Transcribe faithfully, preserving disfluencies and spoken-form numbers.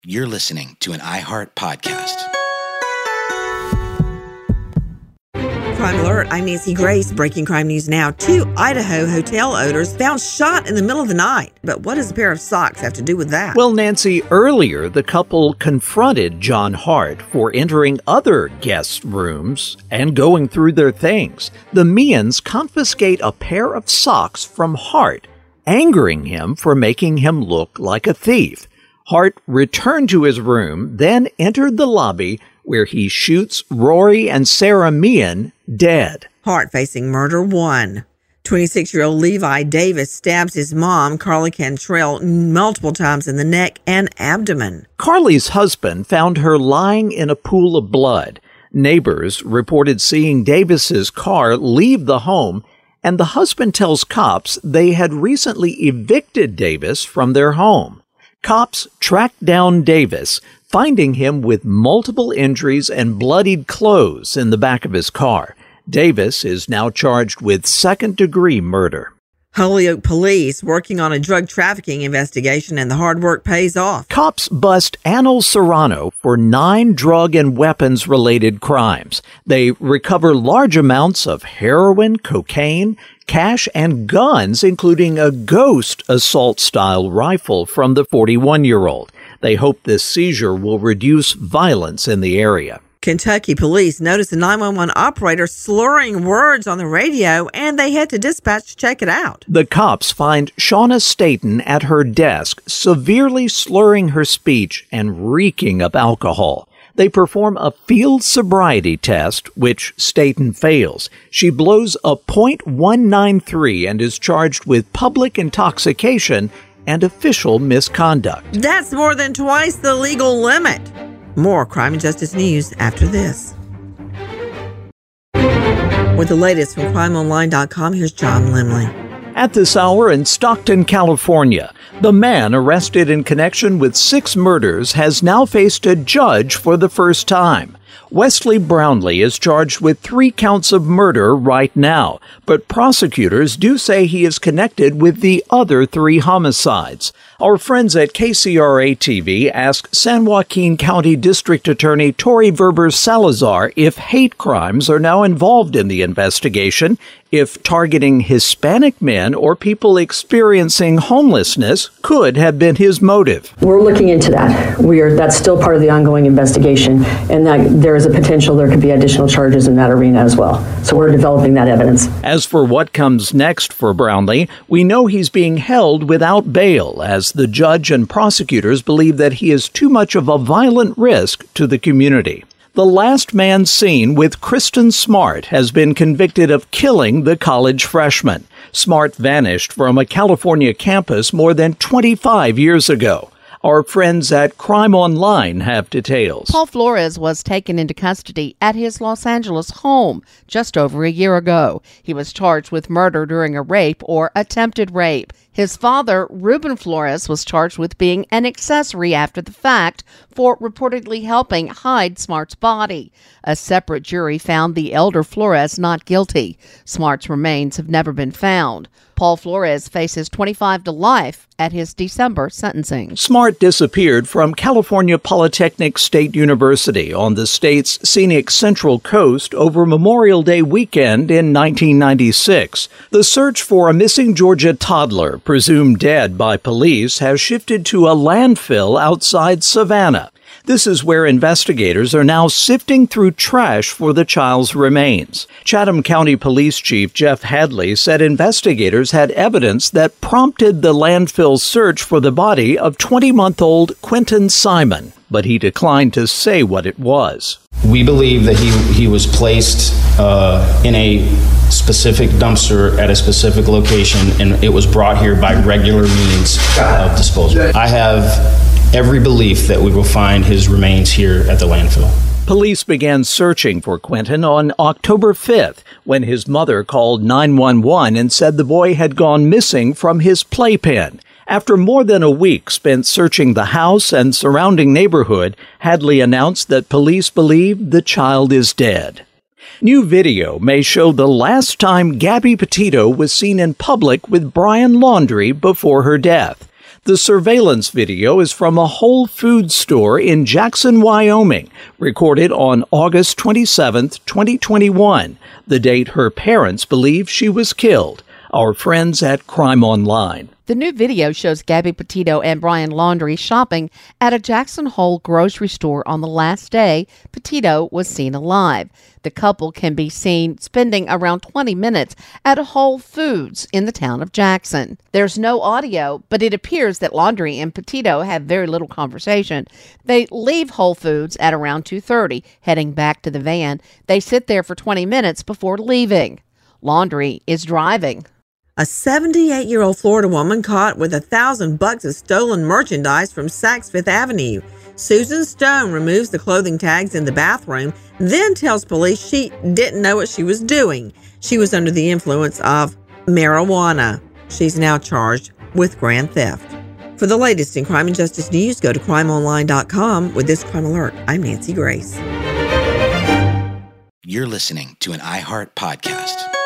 You're listening to an iHeart podcast. Crime Alert, I'm Nancy Grace. Breaking crime news now. Two Idaho hotel owners found shot in the middle of the night. But what does a pair of socks have to do with that? Well, Nancy, earlier the couple confronted John Hart for entering other guest rooms and going through their things. The Meehan's confiscate a pair of socks from Hart, angering him for making him look like a thief. Hart returned to his room, then entered the lobby where he shoots Rory and Sarah Meehan dead. Hart facing murder one. twenty-six-year-old Levi Davis stabs his mom, Carly Cantrell, multiple times in the neck and abdomen. Carly's husband found her lying in a pool of blood. Neighbors reported seeing Davis's car leave the home, and the husband tells cops they had recently evicted Davis from their home. Cops tracked down Davis, finding him with multiple injuries and bloodied clothes in the back of his car. Davis is now charged with second-degree murder. Holyoke police working on a drug trafficking investigation, and the hard work pays off. Cops bust Anil Serrano for nine drug and weapons-related crimes. They recover large amounts of heroin, cocaine, cash, and guns, including a Ghost assault-style rifle from the forty-one-year-old. They hope this seizure will reduce violence in the area. Kentucky police noticed a nine one one operator slurring words on the radio, and they head to dispatch to check it out. The cops find Shauna Staten at her desk, severely slurring her speech and reeking of alcohol. They perform a field sobriety test, which Staten fails. She blows a point one nine three and is charged with public intoxication and official misconduct. That's more than twice the legal limit. More Crime and Justice News after this. With the latest from crime online dot com, here's John Limley. At this hour in Stockton, California, the man arrested in connection with six murders has now faced a judge for the first time. Wesley Brownlee is charged with three counts of murder right now, but prosecutors do say he is connected with the other three homicides. Our friends at K C R A T V asked San Joaquin County District Attorney Tori Verber Salazar if hate crimes are now involved in the investigation, if targeting Hispanic men or people experiencing homelessness could have been his motive. We're looking into that. We are. That's still part of the ongoing investigation, and that there is a potential there could be additional charges in that arena as well. So we're developing that evidence. As for what comes next for Brownlee, we know he's being held without bail, as the judge and prosecutors believe that he is too much of a violent risk to the community. The last man seen with Kristen Smart has been convicted of killing the college freshman. Smart vanished from a California campus more than twenty-five years ago. Our friends at Crime Online have details. Paul Flores was taken into custody at his Los Angeles home just over a year ago. He was charged with murder during a rape or attempted rape. His father, Ruben Flores, was charged with being an accessory after the fact for reportedly helping hide Smart's body. A separate jury found the elder Flores not guilty. Smart's remains have never been found. Paul Flores faces twenty-five to life at his December sentencing. Smart disappeared from California Polytechnic State University on the state's scenic Central Coast over Memorial Day weekend in nineteen ninety-six. The search for a missing Georgia toddler, presumed dead by police, has shifted to a landfill outside Savannah. This is where investigators are now sifting through trash for the child's remains. Chatham County Police Chief Jeff Hadley said investigators had evidence that prompted the landfill search for the body of twenty-month-old Quentin Simon, but he declined to say what it was. We believe that he he was placed uh, in a specific dumpster at a specific location, and it was brought here by regular means of disposal. I have every belief that we will find his remains here at the landfill. Police began searching for Quentin on October fifth, when his mother called nine one one and said the boy had gone missing from his playpen. After more than a week spent searching the house and surrounding neighborhood, Hadley announced that police believe the child is dead. New video may show the last time Gabby Petito was seen in public with Brian Laundrie before her death. The surveillance video is from a Whole Foods store in Jackson, Wyoming, recorded on August twenty-seventh, twenty twenty-one, the date her parents believe she was killed. Our friends at Crime Online. The new video shows Gabby Petito and Brian Laundrie shopping at a Jackson Hole grocery store on the last day Petito was seen alive. The couple can be seen spending around twenty minutes at a Whole Foods in the town of Jackson. There's no audio, but it appears that Laundrie and Petito have very little conversation. They leave Whole Foods at around two thirty, heading back to the van. They sit there for twenty minutes before leaving. Laundrie is driving. A seventy-eight-year-old Florida woman caught with a thousand bucks of stolen merchandise from Saks Fifth Avenue. Susan Stone removes the clothing tags in the bathroom, then tells police she didn't know what she was doing. She was under the influence of marijuana. She's now charged with grand theft. For the latest in crime and justice news, go to crime online dot com. With this crime alert, I'm Nancy Grace. You're listening to an iHeart podcast.